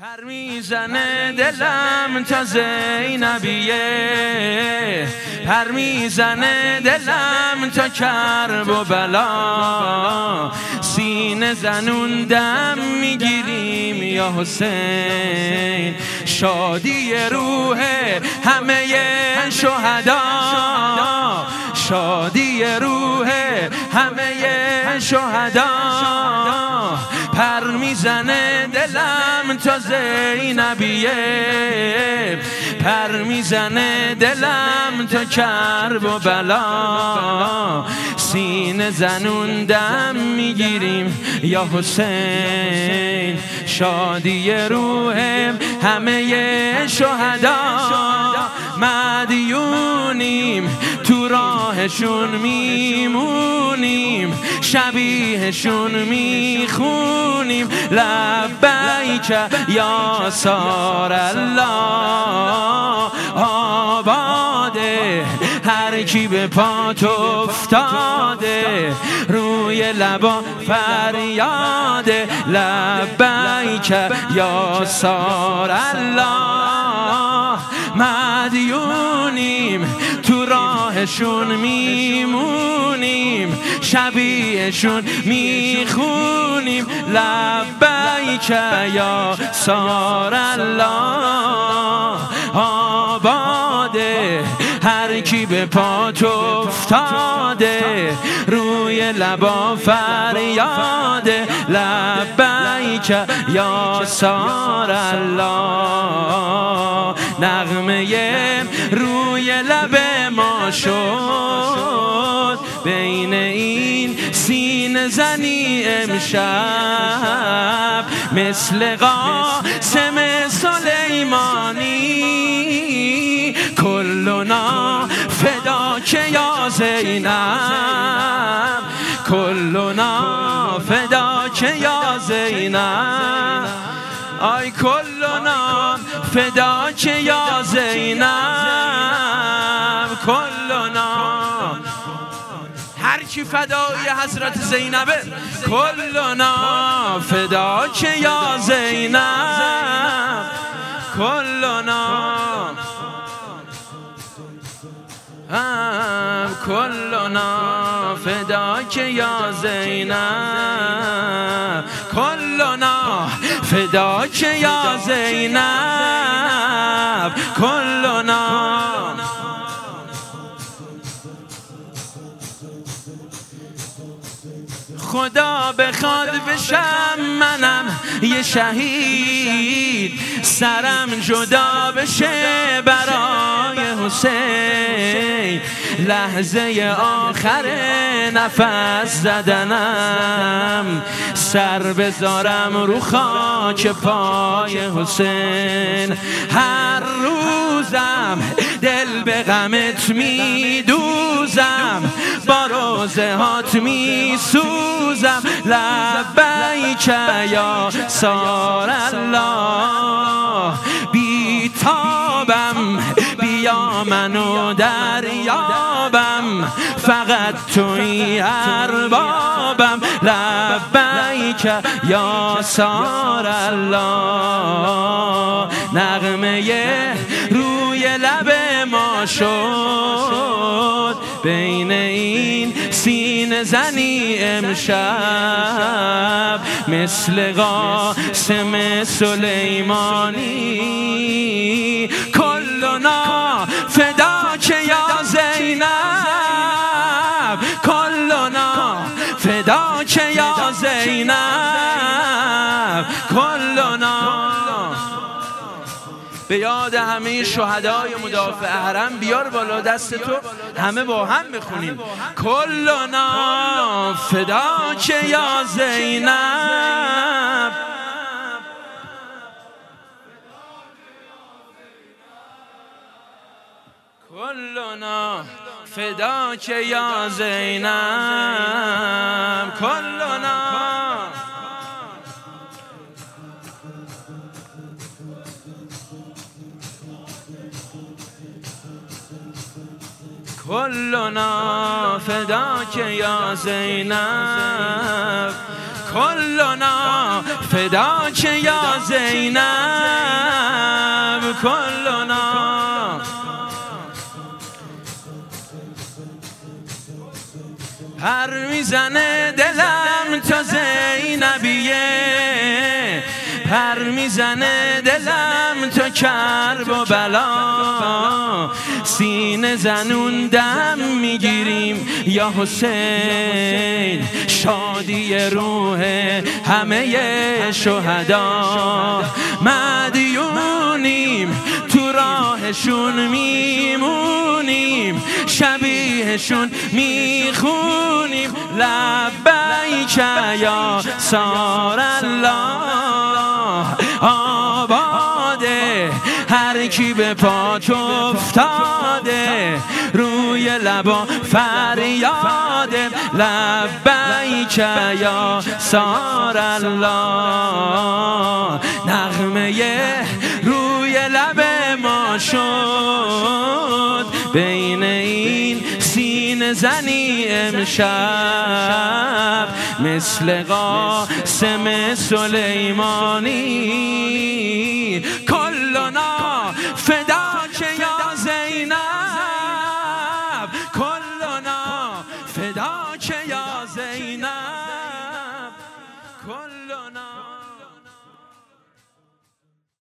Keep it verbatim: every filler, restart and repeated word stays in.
پر میزنه دلم تا زینبیه، پر میزنه دلم تا کرب و بلا، سینه زنون دم میگیریم یا حسین، شادی روح همه شهدا، شادی روح همه شهدا، پر میزنه دلم تا زینبیه، پر میزنه دلم تا کرب و بلا، سینه زنون دم میگیریم یا حسین، شادی روح همه شهدا، مدیونیم تو راهشون میمونیم، شبیهشون میخونیم، لبیک یا سار الله، آباده هر کی به پات افتاده، روی لبا فریاده، لبیک یا سار الله، مدیونیم تو راهشون میمونیم، شبیهشون میخونیم، لبیک یا سار الله، آباده هر کی به پات افتاده، روی لبا فریاده، لبیک یا سار الله، نغمه روی لب ما شد، بین این سینه زنی امشب، مثل قاسم سلیمانی، کلنا فداک یا زینب، کلنا فداک یا زینب، آی کلنا فداک یا زینب، کلنا هر کی فدای حضرت زینبه، کلنا فداک یا زینب، کلنا کلنا فداک یا زینب، کلنا فداک یا زینب، کلنا خدا بخواد بشم منم یه شهید، سرم جدا بشه برای حسین، لحظه آخر نفس زدنم، سر بذارم رو خاک پای حسین، هر روزم دل به غمت میدوزم، با روزه هات میسوزم، لبیک یا سار الله، بیتابم بیا منو دریابم، فقط توی اربابم، لبیک یا سار الله، نغمه روی لب ما شد، بین این سینه زنی امشب، مثل قاسم سلیمانی، کلنا فداک یا زینب، کلنا فداک یا زینب، کلنا به یاد همه شهدای مدافع حرم بیار بالا دست تو، همه با هم بخونیم، کلنا فداک یا زینب، کلنا فداک یا زینب، کلنا کلنا فداک یا زینب، کلنا فداک یا زینب. کلنا. پر میزنه دلم تا زینبیه، پر میزنه دلم تا کرب و بلا. سینه زنون دم میگیریم یا حسین، شادی روح همه شهدا. مدیونیم تو راهشون میمونیم، شبیهشون میخونیم. لبیک یا سار الله، آباده هر کی به پات افتاده، روی لبا فریاده. لبیک یا سار الله، نغمه روی لب ما شد. بین این سینه زنی امشب، مثل قاسم سلیمانی. کلنا فداک یا زینب، کلنا فداک یا